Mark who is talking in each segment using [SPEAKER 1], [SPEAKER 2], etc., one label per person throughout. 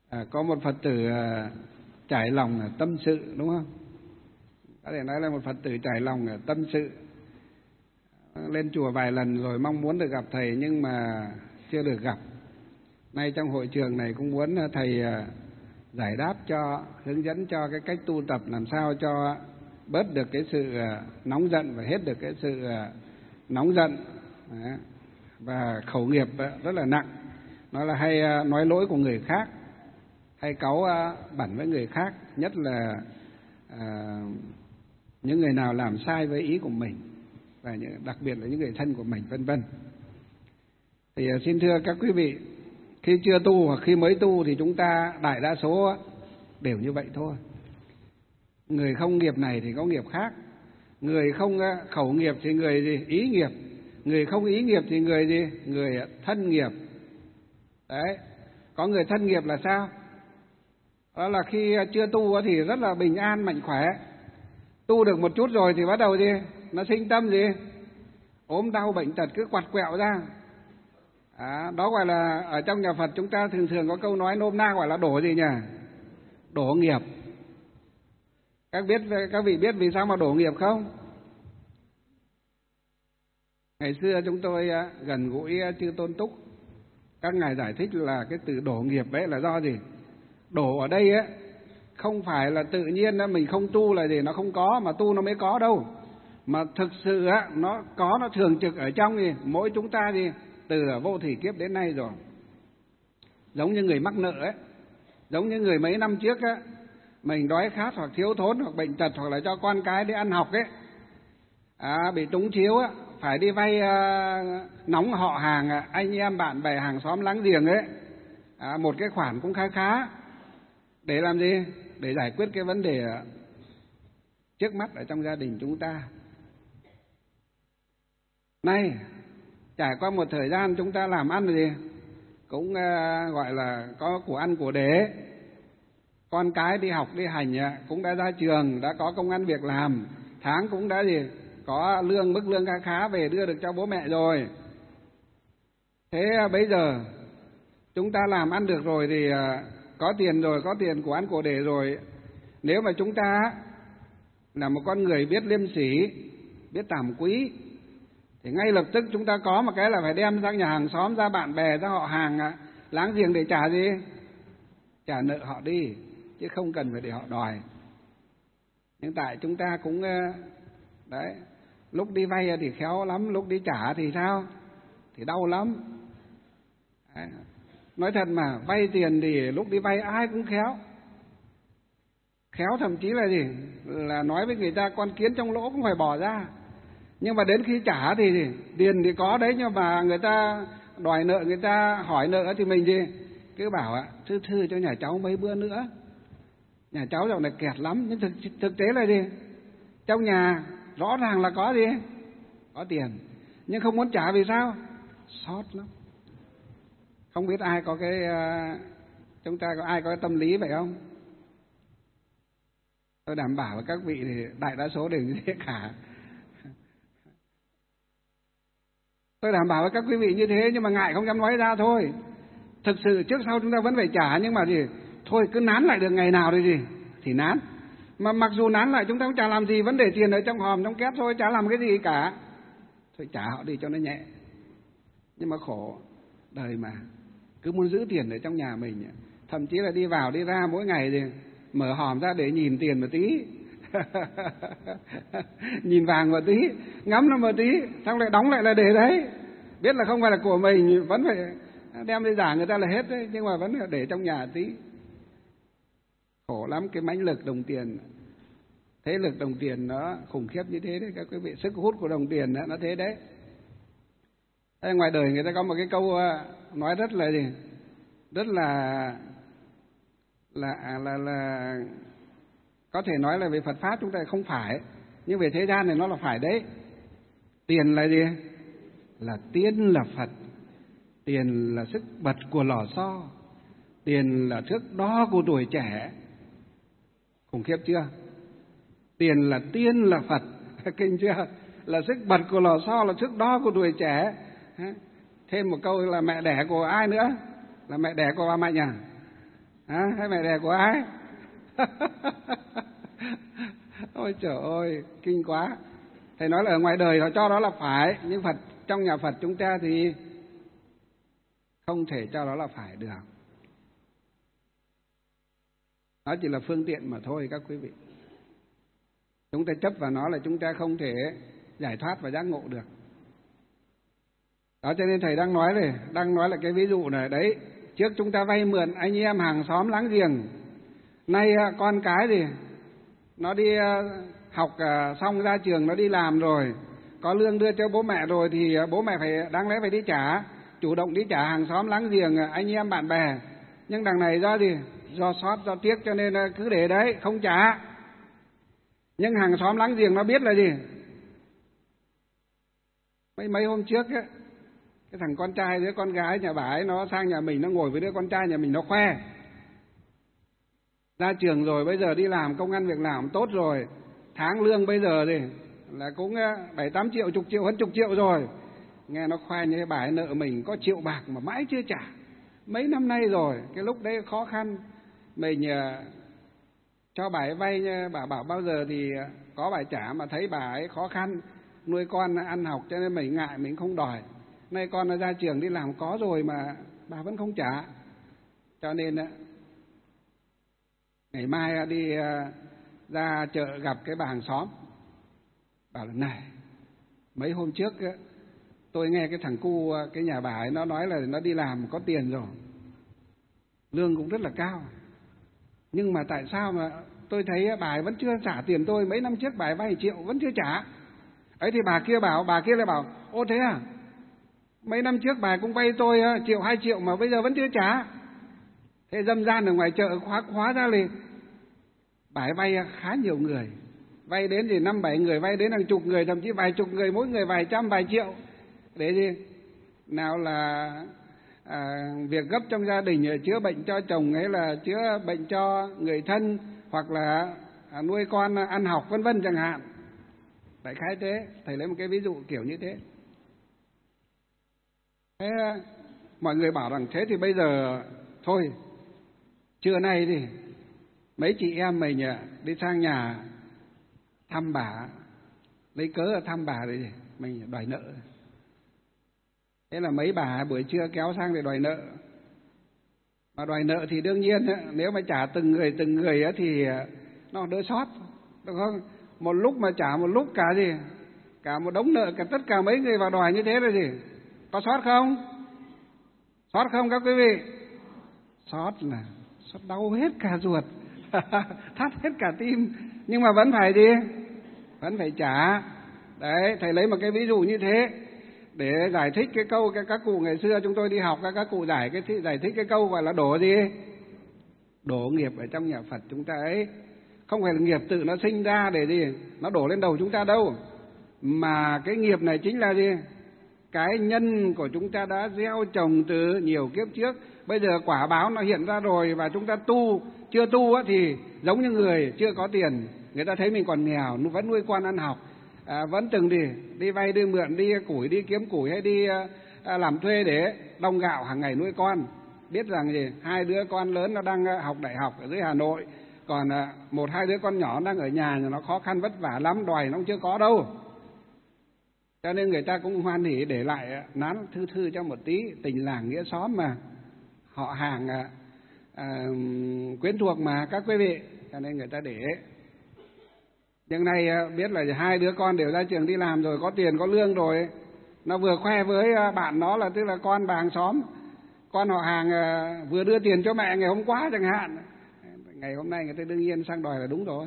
[SPEAKER 1] Có một Phật tử trải lòng tâm sự, đúng không? Có thể nói là một Phật tử trải lòng tâm sự, lên chùa vài lần rồi mong muốn được gặp thầy nhưng mà chưa được gặp. Nay trong hội trường này cũng muốn thầy giải đáp cho, hướng dẫn cho cái cách tu tập làm sao cho bớt được cái sự nóng giận và hết được cái sự nóng giận. Và khẩu nghiệp rất là nặng, nó là hay nói lỗi của người khác, hay cáu bẩn với người khác, nhất là những người nào làm sai với ý của mình, và đặc biệt là những người thân của mình, vân vân. Thì xin thưa các quý vị, khi chưa tu hoặc khi mới tu thì chúng ta đại đa số đều như vậy thôi. Người không nghiệp này thì có nghiệp khác, người không khẩu nghiệp thì người gì? Ý nghiệp. Người không ý nghiệp thì người gì? Người thân nghiệp. Đấy, có người thân nghiệp là sao? Đó là khi chưa tu thì rất là bình an, mạnh khỏe. Tu được một chút rồi thì bắt đầu gì? Nó sinh tâm gì? Ốm đau bệnh tật cứ quặt quẹo ra. Đó gọi là, ở trong nhà Phật chúng ta thường thường có câu nói nôm na gọi là đổ gì nhỉ? Đổ nghiệp. Các vị biết vì sao mà đổ nghiệp không? Ngày xưa chúng tôi gần gũi chư Tôn Túc, các ngài giải thích là cái từ đổ nghiệp ấy là do gì? Đổ ở đây ấy không phải là tự nhiên mình không tu là gì nó không có, mà tu nó mới có đâu. Mà thực sự nó có, nó thường trực ở trong gì mỗi chúng ta gì từ vô thủy kiếp đến nay rồi. Giống như người mắc nợ ấy, giống như người mấy năm trước ấy, mình đói khát hoặc thiếu thốn hoặc bệnh tật, hoặc là cho con cái đi ăn học ấy, bị túng chiếu ấy, phải đi vay nóng họ hàng, anh em bạn bè hàng xóm láng giềng ấy, một cái khoản cũng khá khá, để làm gì? Để giải quyết cái vấn đề trước mắt ở trong gia đình chúng ta. Nay trải qua một thời gian chúng ta làm ăn gì cũng gọi là có của ăn của để, con cái đi học đi hành cũng đã ra trường, đã có công ăn việc làm, tháng cũng đã gì có lương, mức lương khá khá về đưa được cho bố mẹ rồi. Thế bây giờ chúng ta làm ăn được rồi thì có tiền rồi, có tiền của ăn của để rồi. Nếu mà chúng ta là một con người biết liêm sỉ, biết tàm quý, thì ngay lập tức chúng ta có một cái là phải đem ra nhà hàng xóm, ra bạn bè, ra họ hàng láng giềng để trả gì? Trả nợ họ đi, chứ không cần phải để họ đòi. Nhưng tại chúng ta cũng đấy, lúc đi vay thì khéo lắm, lúc đi trả thì sao? Thì đau lắm. Đấy. Nói thật mà, vay tiền thì lúc đi vay ai cũng khéo. Khéo thậm chí là gì? Là nói với người ta con kiến trong lỗ cũng phải bỏ ra. Nhưng mà đến khi trả thì tiền thì có đấy, nhưng mà người ta đòi nợ, người ta hỏi nợ thì mình gì? Cứ bảo thư cho nhà cháu mấy bữa nữa. Nhà cháu dạo này kẹt lắm. Nhưng thực tế là gì? Trong nhà rõ ràng là có gì? Có tiền. Nhưng không muốn trả vì sao? Sót lắm. Không biết ai có cái chúng ta có ai có cái tâm lý vậy không? Tôi đảm bảo với các vị thì đại đa số đều như thế cả. Tôi đảm bảo với các quý vị như thế, nhưng mà ngại không dám nói ra thôi. Thực sự trước sau chúng ta vẫn phải trả, nhưng mà gì? Thôi cứ nán lại được ngày nào thì gì? Thì nán. Mà mặc dù nán lại chúng ta cũng chả làm gì, vẫn để tiền ở trong hòm, trong két thôi, chả làm cái gì cả. Thôi trả họ đi cho nó nhẹ. Nhưng mà khổ, đời mà cứ muốn giữ tiền ở trong nhà mình, thậm chí là đi vào đi ra mỗi ngày thì mở hòm ra để nhìn tiền một tí. Nhìn vàng một tí, ngắm nó một tí, xong lại đóng lại là để đấy. Biết là không phải là của mình, vẫn phải đem đi giả người ta là hết đấy, nhưng mà vẫn để trong nhà tí. Khổ lắm, cái mãnh lực đồng tiền, thế lực đồng tiền nó khủng khiếp như thế đấy các quý vị. Sức hút của đồng tiền nó thế đấy. Thế ngoài đời người ta có một cái câu nói rất là gì? Rất là có thể nói là về Phật pháp chúng ta không phải, nhưng về thế gian này nó là phải đấy. Tiền là gì? Là tiên là Phật. Tiền là sức bật của lò xo. Tiền là thước đo của tuổi trẻ. Khủng khiếp chưa? Tiền là tiên là Phật. Kinh chưa? Là sức bật của lò xo, là thước đo của tuổi trẻ. Thêm một câu là mẹ đẻ của ai nữa? Là mẹ đẻ của bà Mạnh à? Hả? Hay mẹ đẻ của ai? Ôi trời ơi, kinh quá. Thầy nói là ở ngoài đời họ cho đó là phải, nhưng trong nhà Phật chúng ta thì không thể cho đó là phải được. Nó chỉ là phương tiện mà thôi các quý vị. Chúng ta chấp vào nó là chúng ta không thể giải thoát và giác ngộ được. Đó cho nên thầy đang nói là cái ví dụ này đấy. Trước chúng ta vay mượn anh em hàng xóm láng giềng. Nay con cái thì nó đi học xong ra trường, nó đi làm rồi, có lương đưa cho bố mẹ rồi thì bố mẹ đáng lẽ phải đi trả, chủ động đi trả hàng xóm láng giềng, anh em bạn bè. Nhưng đằng này do sót, do tiếc cho nên cứ để đấy không trả. Nhưng hàng xóm láng giềng nó biết là gì? Mấy hôm trước ấy, cái thằng con trai đứa con gái nhà bà ấy nó sang nhà mình, nó ngồi với đứa con trai nhà mình, nó khoe ra trường rồi, bây giờ đi làm công ăn việc làm tốt rồi, tháng lương bây giờ thì là cũng 7-8 triệu, chục triệu, hơn chục triệu rồi. Nghe nó khoe như bà ấy nợ mình có triệu bạc mà mãi chưa trả, mấy năm nay rồi. Cái lúc đấy khó khăn, mình cho bà ấy vay, bà bảo bao giờ thì có bà trả, mà thấy bà ấy khó khăn nuôi con ăn học cho nên mình ngại, mình không đòi. Nay con nó ra trường đi làm có rồi mà bà vẫn không trả. Cho nên ngày mai đi ra chợ gặp cái bà hàng xóm, bảo là này, mấy hôm trước tôi nghe cái thằng cu cái nhà bà ấy nó nói là nó đi làm có tiền rồi, lương cũng rất là cao, nhưng mà tại sao mà tôi thấy bà ấy vẫn chưa trả tiền tôi? Mấy năm trước bà ấy vay 1 triệu vẫn chưa trả. Ấy thì bà kia lại bảo ô thế à, mấy năm trước bà cũng vay tôi 1 triệu 2 triệu mà bây giờ vẫn chưa trả. Thế dâm gian ở ngoài chợ khóa ra liền. Bà ấy vay khá nhiều người, vay đến thì 5-7 người, vay đến hàng chục người, thậm chí vài chục người, mỗi người vài trăm vài triệu. Để gì? Nào là việc gấp trong gia đình, chữa bệnh cho chồng hay là chữa bệnh cho người thân, hoặc là nuôi con ăn học vân vân chẳng hạn. Đại khái thế, thầy lấy một cái ví dụ kiểu như thế. Thế mọi người bảo rằng thế thì bây giờ thôi, trưa nay thì mấy chị em mình đi sang nhà thăm bà, lấy cớ là thăm bà để mình đòi nợ. Thế là mấy bà buổi trưa kéo sang để đòi nợ. Mà đòi nợ thì đương nhiên nếu mà trả từng người thì nó đỡ sót, đúng không? Một lúc mà trả một lúc cả một đống nợ, cả tất cả mấy người vào đòi như thế là gì? Có sót không? Sót không các quý vị? Sót đau hết cả ruột, thắt hết cả tim, nhưng mà vẫn phải vẫn phải trả. Đấy, thầy lấy một cái ví dụ như thế để giải thích cái câu các cụ ngày xưa chúng tôi đi học, các cụ giải thích cái câu gọi là đổ nghiệp ở trong nhà Phật chúng ta ấy. Không phải là nghiệp tự nó sinh ra để nó đổ lên đầu chúng ta đâu, mà cái nghiệp này chính là cái nhân của chúng ta đã gieo trồng từ nhiều kiếp trước. Bây giờ quả báo nó hiện ra rồi, và chúng ta chưa tu thì giống như người chưa có tiền, người ta thấy mình còn nghèo, vẫn nuôi con ăn học, vẫn từng đi vay đi mượn, đi kiếm củi hay đi làm thuê để đong gạo hàng ngày nuôi con. Biết rằng 2 đứa con lớn nó đang học đại học ở dưới Hà Nội, còn 1-2 đứa con nhỏ đang ở nhà nó khó khăn vất vả lắm, đòi nó cũng chưa có đâu. Cho nên người ta cũng hoan hỉ để lại nán thư cho một tí, tình làng nghĩa xóm mà, họ hàng quyến thuộc mà các quý vị, cho nên người ta để. Nhưng nay biết là 2 đứa con đều ra trường đi làm rồi, có tiền có lương rồi, nó vừa khoe với bạn nó là tức là con bà hàng xóm, con họ hàng vừa đưa tiền cho mẹ ngày hôm qua chẳng hạn, ngày hôm nay người ta đương nhiên sang đòi là đúng rồi.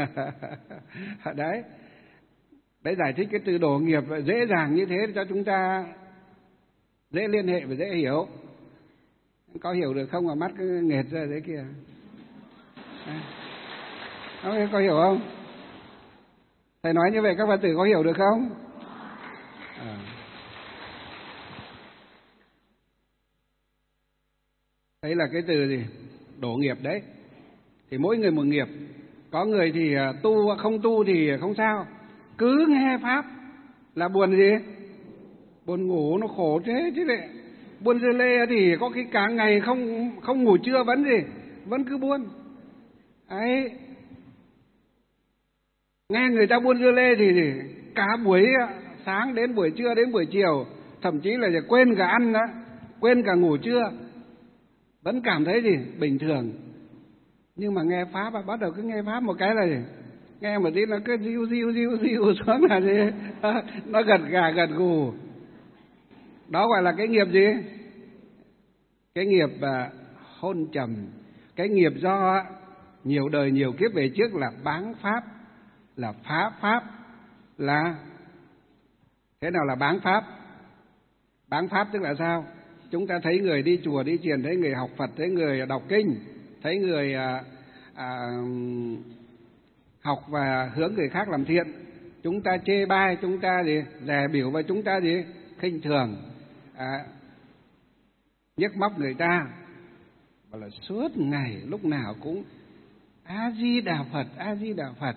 [SPEAKER 1] Đấy giải thích cái từ đổ nghiệp dễ dàng như thế cho chúng ta dễ liên hệ và dễ hiểu. Có hiểu được không mà mắt cứ nghệt ra thế kia? Có hiểu không? Thầy nói như vậy các Phật tử có hiểu được không? Đấy là cái từ đổ nghiệp đấy. Thì mỗi người một nghiệp. Có người thì tu, không tu thì không sao, cứ nghe pháp là buồn buồn ngủ, nó khổ thế chứ đấy. Buồn dưa lê thì có khi cả ngày không ngủ trưa vẫn vẫn cứ buôn. Ấy, nghe người ta buôn dưa lê thì cả buổi sáng đến buổi trưa đến buổi chiều, thậm chí là quên cả ăn đó, quên cả ngủ trưa, vẫn cảm thấy gì bình thường. Nhưng mà nghe pháp bắt đầu cứ nghe pháp một cái là gì? Nghe một tí nó cứ diu xuống là gì? Nó gật gà gật gù. Đó gọi là cái nghiệp gì? Cái nghiệp hôn trầm. Cái nghiệp do nhiều đời nhiều kiếp về trước là báng pháp, là phá pháp. Là thế nào là báng pháp? Báng pháp tức là sao? Chúng ta thấy người đi chùa đi thiền, thấy người học Phật, thấy người đọc kinh, thấy người học và hướng người khác làm thiện, chúng ta chê bai, chúng ta gì dè biểu và chúng ta gì khinh thường, nhức móc người ta, và là suốt ngày lúc nào cũng A Di Đà Phật, A Di Đà Phật,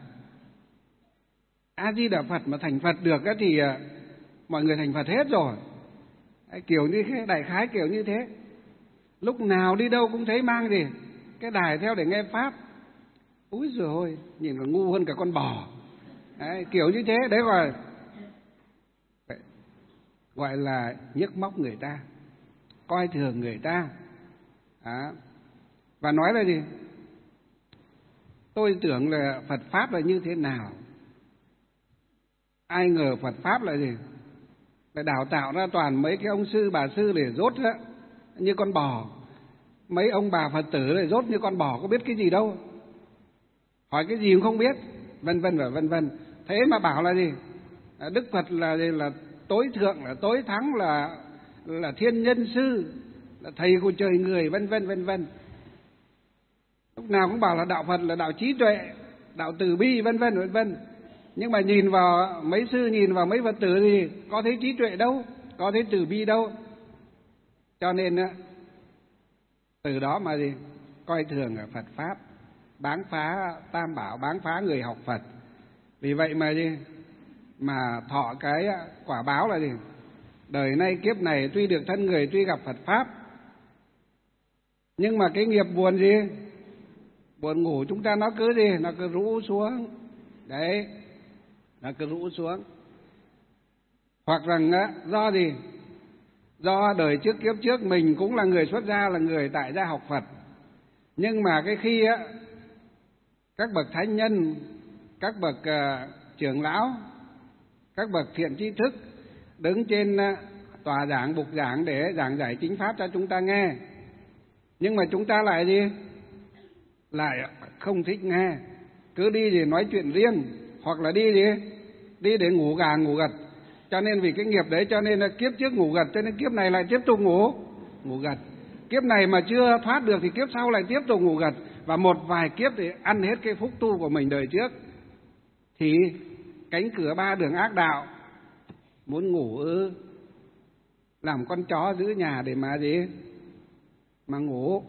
[SPEAKER 1] A Di Đà Phật. Mà thành Phật được thì mọi người thành Phật hết rồi. Kiểu như thế, đại khái kiểu như thế. Lúc nào đi đâu cũng thấy mang gì cái đài theo để nghe pháp. Úi giời ơi, nhìn còn ngu hơn cả con bò. Đấy, kiểu như thế, đấy gọi là nhức móc người ta, coi thường người ta. Và nói là gì? Tôi tưởng là Phật Pháp là như thế nào. Ai ngờ Phật Pháp là gì? Là đào tạo ra toàn mấy cái ông sư bà sư để dốt đó, như con bò. Mấy ông bà Phật tử để dốt như con bò, có biết cái gì đâu. Hỏi cái gì cũng không biết, vân vân và vân vân. Thế mà bảo là gì? Đức Phật là gì? Là tối thượng, là tối thắng, là thiên nhân sư, là thầy của trời người, vân vân vân vân. Lúc nào cũng bảo là đạo Phật là đạo trí tuệ, đạo từ bi, vân vân vân vân. Nhưng mà nhìn vào mấy sư, nhìn vào mấy Phật tử thì có thấy trí tuệ đâu, có thấy từ bi đâu. Cho nên từ đó mà gì? Coi thường ở Phật Pháp, báng phá Tam Bảo, báng phá người học Phật. Vì vậy mà gì? Mà thọ cái quả báo là gì? Đời nay kiếp này tuy được thân người, tuy gặp Phật Pháp, nhưng mà cái nghiệp buồn gì? Buồn ngủ chúng ta nó cứ gì? Nó cứ rũ xuống. Đấy, nó cứ rũ xuống. Hoặc rằng do gì? Do đời trước kiếp trước mình cũng là người xuất gia, là người tại gia học Phật. Nhưng mà cái khi các bậc thánh nhân, các bậc trưởng lão, các bậc thiện tri thức đứng trên tòa giảng, bục giảng để giảng giải chính pháp cho chúng ta nghe, nhưng mà chúng ta lại gì? Lại không thích nghe, cứ đi thì nói chuyện riêng, hoặc là đi gì? Đi để ngủ gà ngủ gật. Cho nên vì cái nghiệp đấy cho nên là kiếp trước ngủ gật, cho nên kiếp này lại tiếp tục ngủ gật. Kiếp này mà chưa thoát được thì kiếp sau lại tiếp tục ngủ gật. Và một vài kiếp thì ăn hết cái phúc tu của mình đời trước. Thì cánh cửa ba đường ác đạo, muốn ngủ làm con chó giữ nhà để mà gì? Mà ngủ.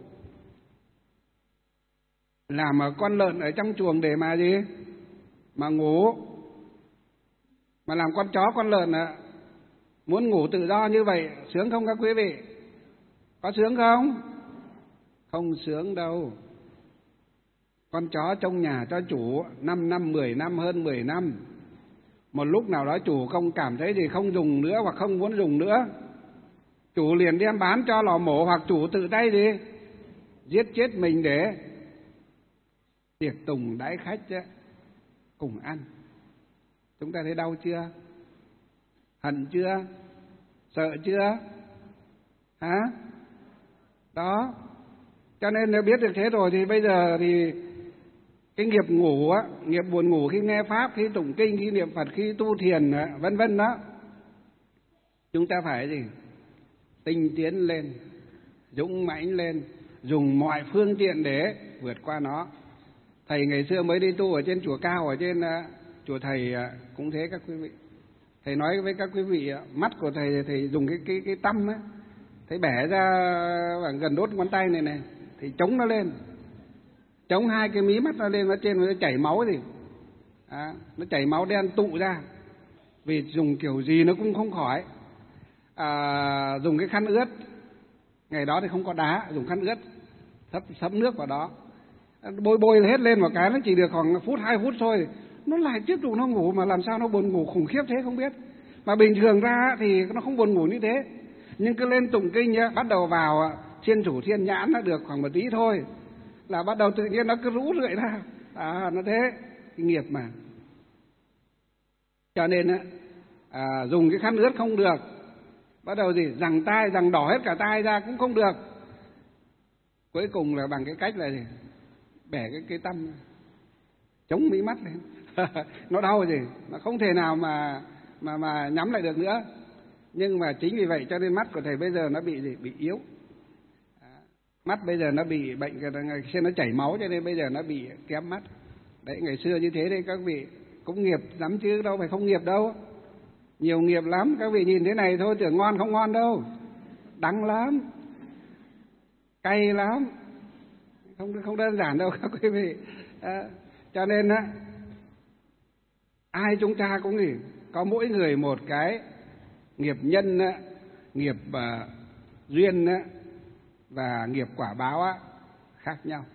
[SPEAKER 1] Làm con lợn ở trong chuồng để mà gì? Mà ngủ. Mà làm con chó con lợn muốn ngủ tự do như vậy, sướng không các quý vị? Có sướng không? Không sướng đâu. Con chó trong nhà cho chủ 5 năm, 10 năm, hơn 10 năm. Một lúc nào đó chủ không cảm thấy gì, không dùng nữa hoặc không muốn dùng nữa, chủ liền đem bán cho lò mổ, hoặc chủ tự tay đi giết chết mình để tiệc tùng đãi khách cùng ăn. Chúng ta thấy đau chưa? Hận chưa? Sợ chưa? Hả? Đó. Cho nên nếu biết được thế rồi thì bây giờ thì cái nghiệp ngủ nghiệp buồn ngủ khi nghe pháp, khi tụng kinh, khi niệm Phật, khi tu thiền vân vân đó, chúng ta phải gì? Tinh tiến lên, dũng mãnh lên, dùng mọi phương tiện để vượt qua nó. Thầy ngày xưa mới đi tu ở trên chùa Cao, ở trên chùa thầy cũng thế các quý vị. Thầy nói với các quý vị, mắt của thầy dùng cái tăm á, thầy bẻ ra khoảng gần đốt ngón tay này, thì chống nó lên, chống hai cái mí mắt nó lên, nó trên nó chảy máu gì, nó chảy máu đen tụ ra. Vì dùng kiểu gì nó cũng không khỏi. Dùng cái khăn ướt, ngày đó thì không có đá, dùng khăn ướt thấm nước vào đó, bôi hết lên một cái nó chỉ được khoảng phút 2 phút thôi, nó lại tiếp tục nó ngủ, mà làm sao nó buồn ngủ khủng khiếp thế không biết. Mà bình thường ra thì nó không buồn ngủ như thế, nhưng cứ lên tụng kinh nhá, bắt đầu vào thiên thủ thiên nhãn nó được khoảng một tí thôi là bắt đầu tự nhiên nó cứ rũ rượi ra, nó thế, cái nghiệp mà. Cho nên dùng cái khăn ướt không được, bắt đầu gì rằng tai, rằng đỏ hết cả tai ra cũng không được. Cuối cùng là bằng cái cách là gì? Bẻ cái tăm, chống mí mắt lên. Nó đau gì, nó không thể nào mà nhắm lại được nữa. Nhưng mà chính vì vậy cho nên mắt của thầy bây giờ nó bị gì? Bị yếu. Mắt bây giờ nó bị bệnh, ngày xưa nó chảy máu cho nên bây giờ nó bị kém mắt. Đấy, ngày xưa như thế đấy các vị, cũng nghiệp lắm chứ đâu phải không nghiệp đâu. Nhiều nghiệp lắm, các vị nhìn thế này thôi tưởng ngon không ngon đâu. Đắng lắm, cay lắm, không đơn giản đâu các quý vị. Cho nên ai chúng ta cũng gì, có mỗi người một cái nghiệp nhân, nghiệp duyên và nghiệp quả báo khác nhau.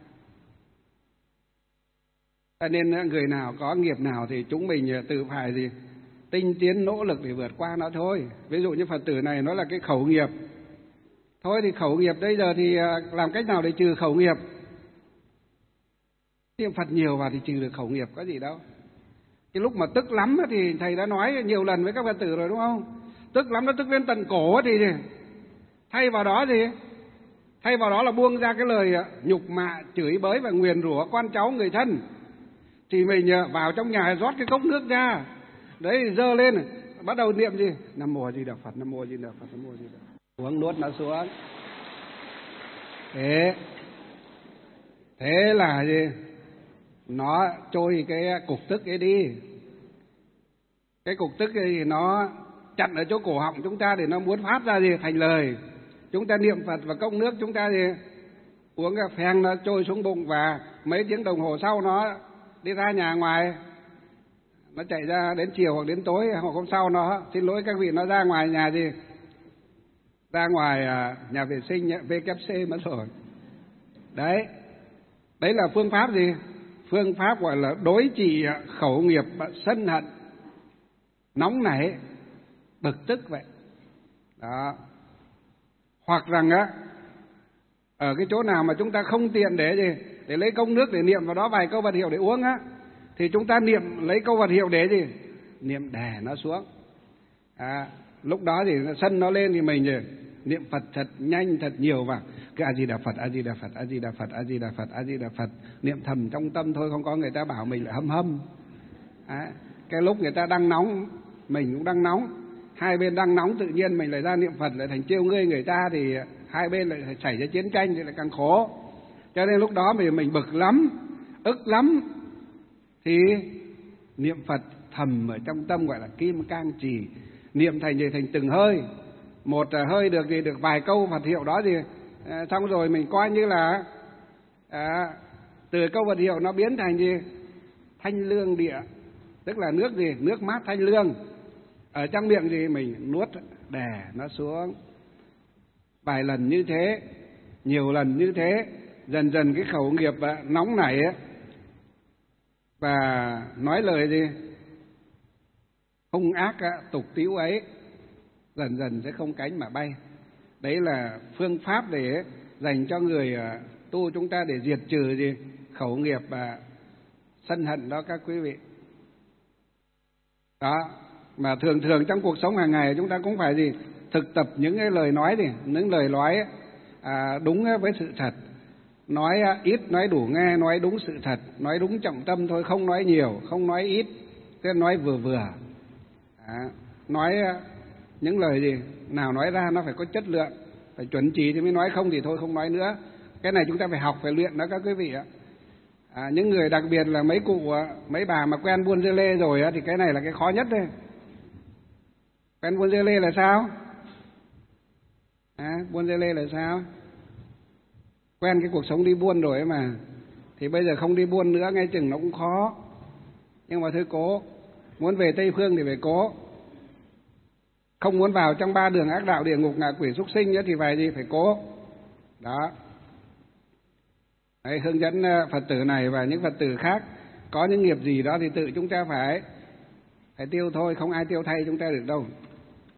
[SPEAKER 1] Cho nên người nào có nghiệp nào thì chúng mình tự phải gì tinh tiến nỗ lực để vượt qua nó thôi. Ví dụ như Phật tử này nó là cái khẩu nghiệp, thôi thì khẩu nghiệp bây giờ thì làm cách nào để trừ khẩu nghiệp? Niệm Phật nhiều vào thì trừ được khẩu nghiệp có gì đâu. Cái lúc mà tức lắm thì thầy đã nói nhiều lần với các Phật tử rồi đúng không? Tức lắm, nó tức lên tận cổ thì thay vào đó gì? Thay vào đó là buông ra cái lời nhục mạ, chửi bới và nguyền rủa con cháu người thân. Thì mình vào trong nhà rót cái cốc nước ra, đấy dơ lên, bắt đầu niệm gì? Nam mô A Di Đà Phật, Nam mô A Di Đà Phật, Nam mô A Di Đà Phật. Uống nuốt nó xuống. Thế là gì? Nó trôi cái cục tức ấy đi. Cái cục tức ấy thì nó chặn ở chỗ cổ họng chúng ta để nó muốn phát ra gì thành lời. Chúng ta niệm Phật và cốc nước chúng ta gì uống cái phèn nó trôi xuống bụng, và mấy tiếng đồng hồ sau nó đi ra nhà ngoài, nó chạy ra đến chiều hoặc đến tối hoặc hôm sau nó xin lỗi các vị, nó ra ngoài nhà gì, ra ngoài nhà vệ sinh WC mất rồi. Đấy là phương pháp gì? Phương pháp gọi là đối trị khẩu nghiệp sân hận, nóng nảy, bực tức vậy đó. Hoặc rằng ở cái chỗ nào mà chúng ta không tiện để gì, để lấy công nước để niệm vào đó vài câu Phật hiệu để uống thì chúng ta niệm lấy câu Phật hiệu để gì, niệm đè nó xuống. Lúc đó thì sân nó lên thì mình gì niệm Phật thật nhanh thật nhiều vào cái A Di Đà Phật, A Di Đà Phật, A Di Đà Phật, A Di Đà Phật, A Di Đà Phật, niệm thầm trong tâm thôi, không có người ta bảo mình là hâm. Cái lúc người ta đang nóng mình cũng đang nóng, hai bên đang nóng tự nhiên mình lại ra niệm Phật lại thành trêu ngươi người ta thì hai bên lại xảy ra chiến tranh thì lại càng khổ. Cho nên lúc đó mình bực lắm, ức lắm thì niệm Phật thầm ở trong tâm gọi là kim cang trì, niệm thành từng hơi. Một hơi được thì được vài câu Phật hiệu đó thì xong rồi mình coi như là từ câu Phật hiệu nó biến thành gì, thanh lương địa, tức là nước gì, nước mát thanh lương. Ở trong miệng gì mình nuốt đè nó xuống. Vài lần như thế, nhiều lần như thế, dần dần cái khẩu nghiệp nóng nảy và nói lời gì hung ác tục tĩu ấy dần dần sẽ không cánh mà bay. Đấy là phương pháp để dành cho người tu chúng ta để diệt trừ gì khẩu nghiệp và sân hận đó các quý vị. Đó, mà thường trong cuộc sống hàng ngày chúng ta cũng phải gì thực tập những cái lời nói những lời nói đúng với sự thật, nói ít nói đủ nghe, nói đúng sự thật, nói đúng trọng tâm thôi, không nói nhiều, không nói ít, cứ nói vừa. Nói những lời gì nào nói ra nó phải có chất lượng, phải chuẩn chỉ thì mới nói, không thì thôi không nói nữa. Cái này chúng ta phải học, phải luyện đó các quý vị ạ. Những người đặc biệt là mấy cụ mấy bà mà quen buôn dưa lê rồi thì cái này là cái khó nhất đây. Quen buôn dưa lê là sao? Buôn dưa lê là sao? Quen cái cuộc sống đi buôn rồi ấy mà, thì bây giờ không đi buôn nữa ngay chừng nó cũng khó. Nhưng mà thôi cố, muốn về Tây Phương thì phải cố. Không muốn vào trong 3 đường ác đạo địa ngục ngạ quỷ súc sinh nữa thì phải gì, phải cố. Đó. Đấy, hướng dẫn Phật tử này và những Phật tử khác có những nghiệp gì đó thì tự chúng ta phải tiêu thôi, không ai tiêu thay chúng ta được đâu.